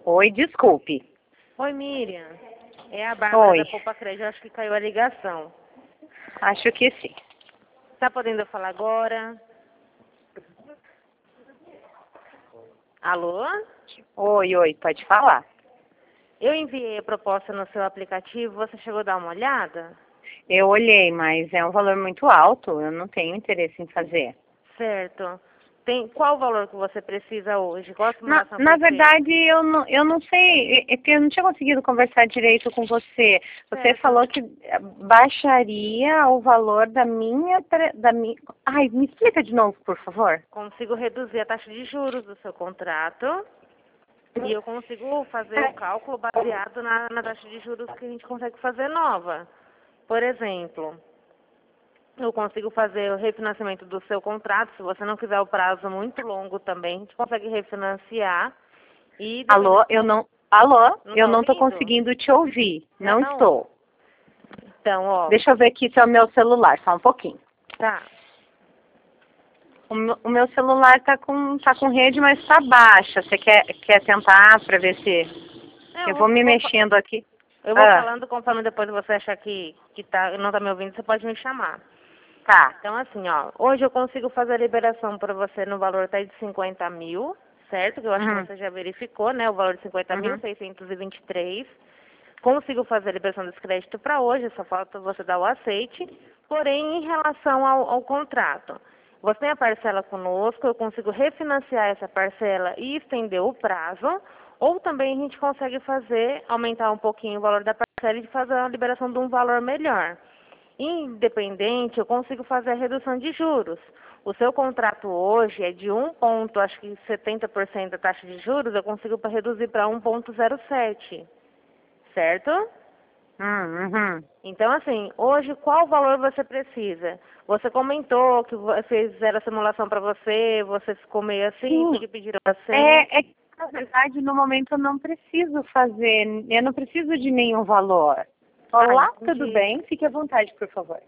Oi, desculpe. Oi, Miriam. É a Bárbara Oi. da Poupa Crédito. Acho que caiu a ligação. Acho que sim. Tá podendo falar agora? Alô? Oi, pode falar. Eu enviei a proposta no seu aplicativo. Você chegou a dar uma olhada? Eu olhei, mas é um valor muito alto. Eu não tenho interesse em fazer. Certo. Qual o valor que você precisa hoje? Qual a Na, simulação na perfeita? verdade, eu não sei. É que eu não tinha conseguido conversar direito com você. Você Certo. falou que baixaria o valor da minha. Ai, me explica de novo, por favor. Consigo reduzir a taxa de juros do seu contrato e eu consigo fazer o cálculo baseado na taxa de juros que a gente consegue fazer nova. Por exemplo, eu consigo fazer o refinanciamento do seu contrato. Se você não quiser o prazo muito longo também, a gente consegue refinanciar. E Alô, dependendo... Alô, Não eu está não estou ouvindo? conseguindo te ouvir. Não Não. estou. Então, ó, Deixa eu ver aqui se é o meu celular, só um pouquinho. tá. O meu celular tá com rede, mas tá baixa. Você quer tentar para ver se... É, Eu vou me mexendo aqui. eu vou Ah, falando conforme depois você achar que não tá me ouvindo, você pode me chamar. tá. Então, assim, ó, hoje eu consigo fazer a liberação para você no valor até de 50 mil, certo? Que eu acho que Uhum, você já verificou, né? O valor de 50 mil, uhum. 623. Consigo fazer a liberação desse crédito para hoje, só falta você dar o aceite. Porém, em relação ao contrato, você tem a parcela conosco, eu consigo refinanciar essa parcela e estender o prazo, ou também a gente consegue aumentar um pouquinho o valor da parcela e fazer a liberação de um valor melhor. Independente, eu consigo fazer a redução de juros. O seu contrato hoje é de acho que 70% da taxa de juros, eu consigo reduzir para 1,07, certo? Uhum. Então, assim, hoje qual valor você precisa? Você comentou que fizeram a simulação para você ficou meio assim, Sim, porque pediram assim. é que na verdade no momento eu não preciso fazer, eu não preciso de nenhum valor. Ah, Olá, tudo entendi. bem? Fique à vontade, por favor.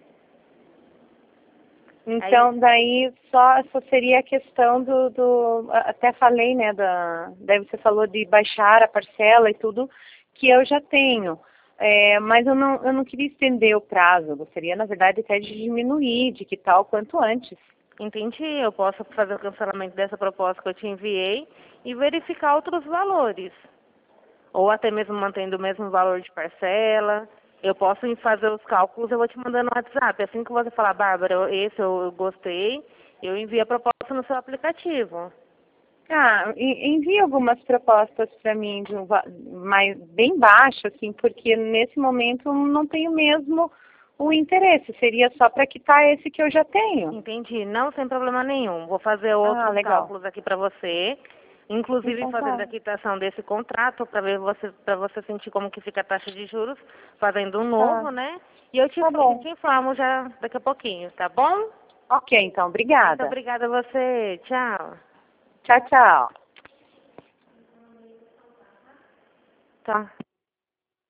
Aí, Então, daí só seria a questão até falei, né, daí você falou de baixar a parcela e tudo, que eu já tenho. Mas eu não queria estender o prazo, eu gostaria, na verdade, até de diminuir, de que tal quanto antes. entendi, eu posso fazer o cancelamento dessa proposta que eu te enviei e verificar outros valores. Ou até mesmo mantendo o mesmo valor de parcela. Eu posso fazer os cálculos, eu vou te mandando no WhatsApp. Assim que você falar, Bárbara, esse eu gostei, eu envio a proposta no seu aplicativo. Ah, envie algumas propostas para mim de mais bem baixo, assim, porque nesse momento eu não tenho mesmo o interesse. Seria só para quitar esse que eu já tenho. Entendi. Não, sem problema nenhum. Vou fazer Ah, outros legal. cálculos aqui para você, inclusive Então fazendo tá. a quitação desse contrato para você sentir como que fica a taxa de juros, fazendo um Tá. novo, né? E eu Tá bom. te informo já daqui a pouquinho, tá bom? Ok, então, Muito obrigada. obrigada a você. Tchau. Tchau, tchau. Tá.